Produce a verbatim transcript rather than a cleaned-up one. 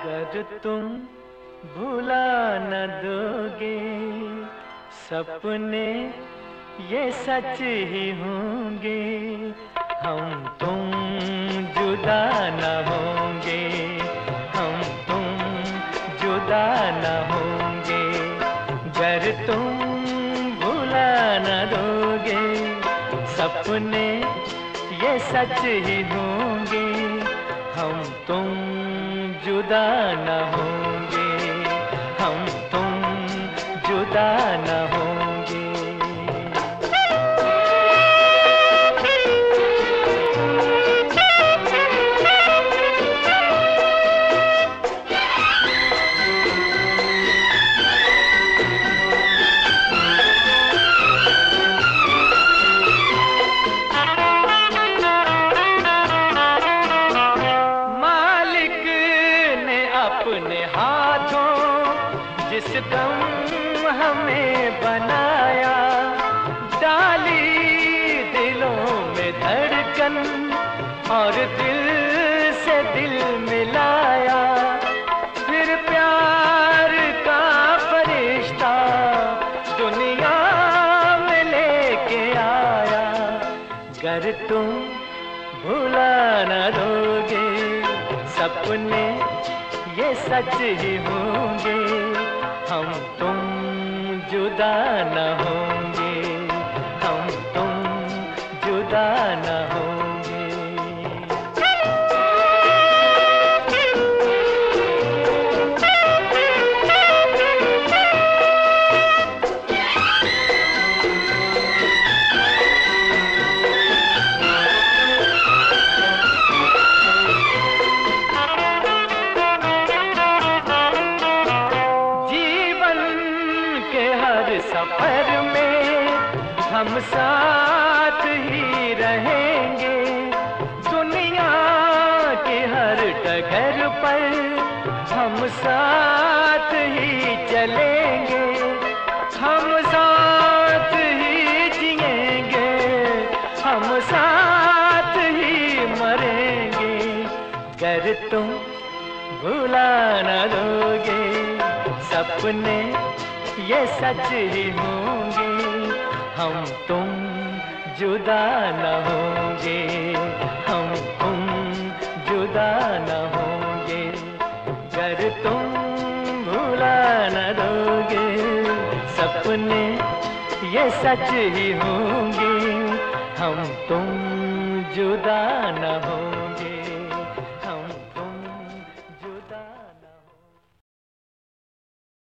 अगर तुम भुला न दोगे सपने ये सच ही होंगे, हम तुम जुदा न होंगे, हम तुम जुदा न होंगे। अगर तुम भुला न दोगे सपने ये सच ही होंगे, हम तुम जुदा न होंगे, हम तुम जुदा न होंगे। अपने हाथों जिस दम हमें बनाया, डाली दिलों में धड़कन और दिल से दिल मिलाया, फिर प्यार का फरिश्ता दुनिया में लेके आया। अगर तुम भुला न दोगे सपने ये सच ही होंगे, हम तुम जुदा न होंगे, हम तुम जुदा न होंगे। सफर में हम साथ ही रहेंगे, दुनिया के हर डगर पर हम साथ ही चलेंगे, हम साथ ही जिएंगे, हम साथ ही मरेंगे। अगर तुम भुला न दोगे सपने ये सच ही होंगे, हम तुम जुदा न होंगे, हम तुम जुदा न होंगे। अगर तुम भुला न दोगे सपने ये सच ही होंगे, हम तुम जुदा न होंगे।